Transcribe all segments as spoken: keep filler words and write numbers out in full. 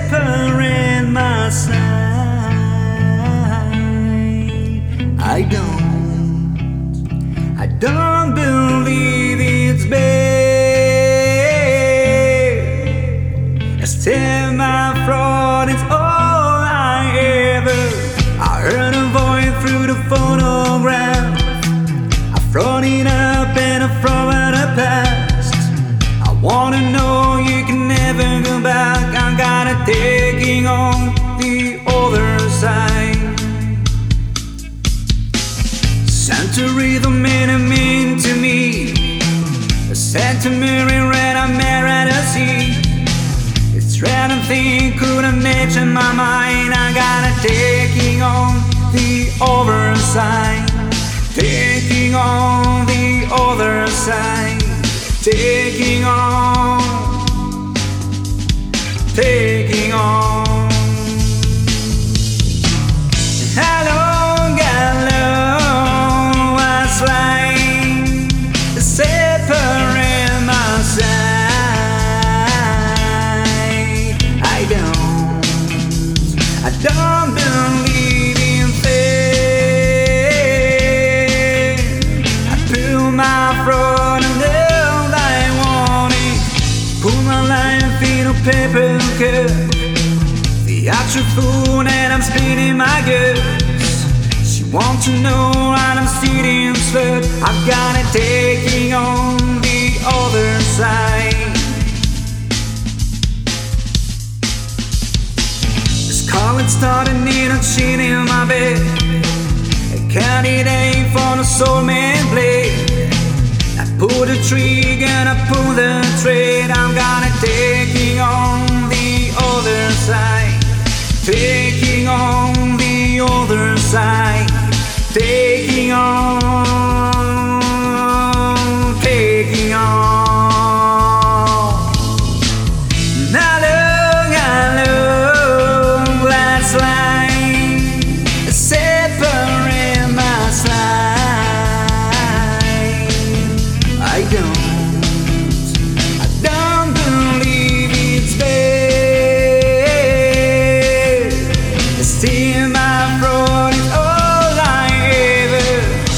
separate my side. I don't, I don't believe it's bad. I stare my fraud, it's all I ever. I heard a voice through the photograph. I thrown it up and I throw it the past. I wanna know you can never go back. I got a taking on the other side. Santa rhythm made a mean to me. A Santa Mary red I married a sea. It's random thing couldn't mention my mind. I got a taking on the other side. Taking on the other side. Taking on. Taking on. Hello, hello, was like separate my side. I don't, I don't believe in fate. I put my fraud on the I want it. Put my life in a paper cup. The actual fool and I'm spinning my guts. She wants to know what I'm sitting slut. I've got it taking on the other side. The scarlet started in a chin in my bed. A candidate for the soulmate blade. I pull the trigger and I pull the thread. I'm gonna taking on the other side. Taking on the other side. Taking on. Taking on. Hello, hello, last line. Separate my side. I don't, I don't believe it's bad. Still my fraud is all I ever.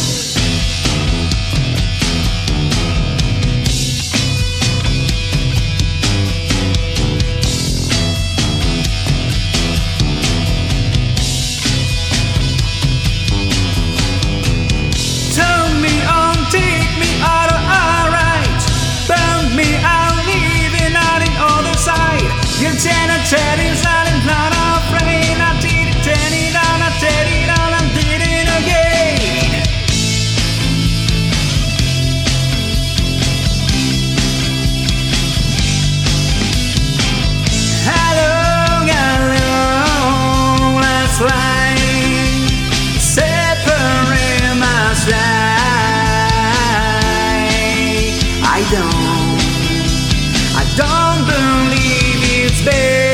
Turn me on, take me out of alright. Burn me out, leaving out the other side. You're ten and ten inside and not afraid. I did it, ten it down, I did it down, I did it again. Hello, hello, last line. Separate my side. I don't, I don't believe it's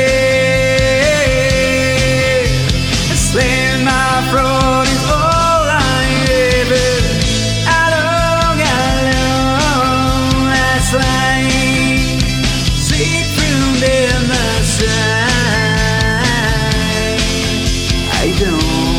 bad. Slaying my fraud is all I ever. Hello, hello, last line. See through the side. I don't.